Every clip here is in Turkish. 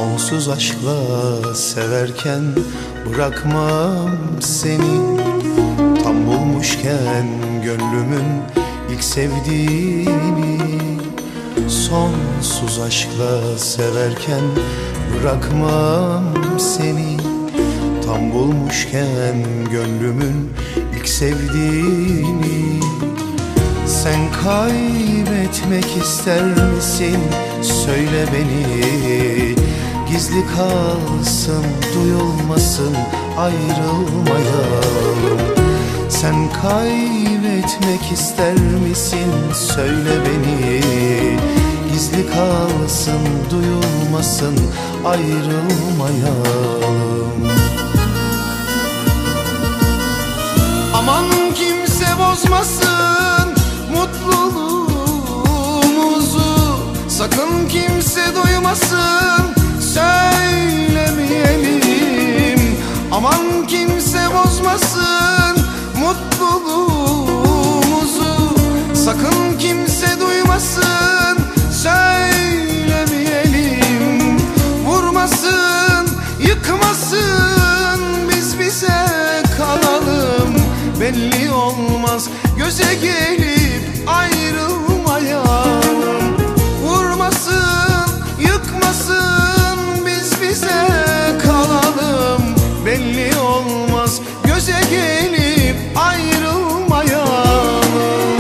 Sonsuz aşkla severken bırakmam seni. Tam bulmuşken gönlümün ilk sevdiğini. Sonsuz aşkla severken bırakmam seni. Tam bulmuşken gönlümün ilk sevdiğini. Sen kaybetmek ister misin? Söyle beni. Gizli kalsın, duyulmasın, ayrılmayalım. Sen kaybetmek ister misin? Söyle beni. Gizli kalsın, duyulmasın, ayrılmayalım. Aman kimse bozmasın mutluluğumuzu. Sakın kimse duymasın, söylemeyelim. Aman kimse bozmasın mutluluğumuzu. Sakın kimse duymasın, söylemeyelim. Vurmasın, yıkmasın, biz bize kalalım. Belli olmaz göze gelip ayrılmayalım. Vurmasın, yıkmasın, biz bize kalalım. Belli olmaz göze gelip ayrılmayalım.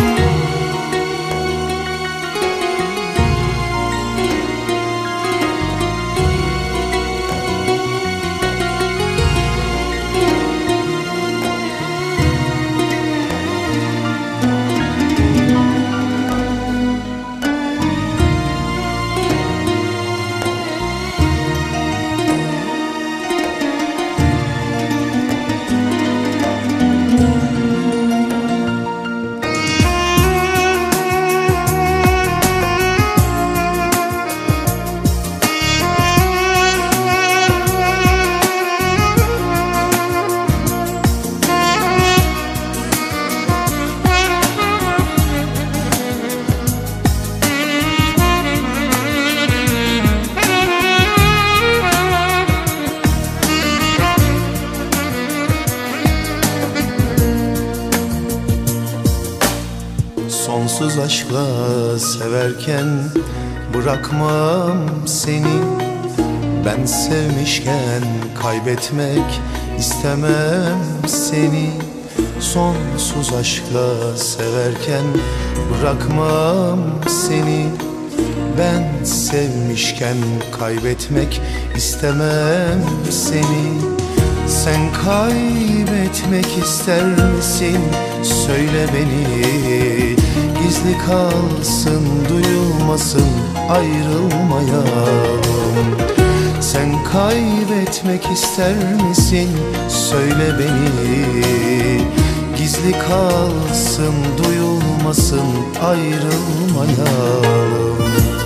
Sonsuz aşkla severken bırakmam seni. Ben sevmişken kaybetmek istemem seni. Sonsuz aşkla severken bırakmam seni. Ben sevmişken kaybetmek istemem seni. Sen kaybetmek ister misin? Söyle beni. Gizli kalsın, duyulmasın, ayrılmayalım. Sen kaybetmek ister misin? Söyle beni. Gizli kalsın, duyulmasın, ayrılmayalım.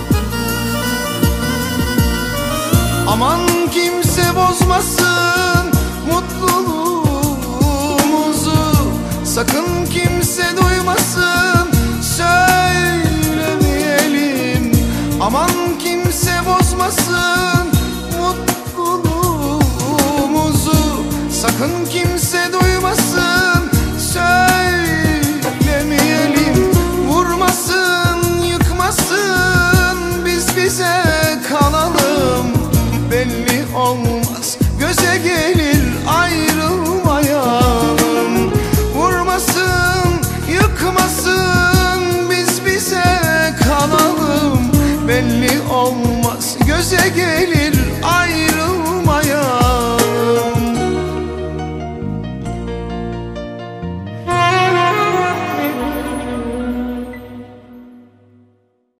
Aman kimse bozmasın mutluluğumuzu. Sakın kimse duymasın, söylemeyelim. Aman kimse bozmasın mutluluğumuzu. Sakın kimse duymasın,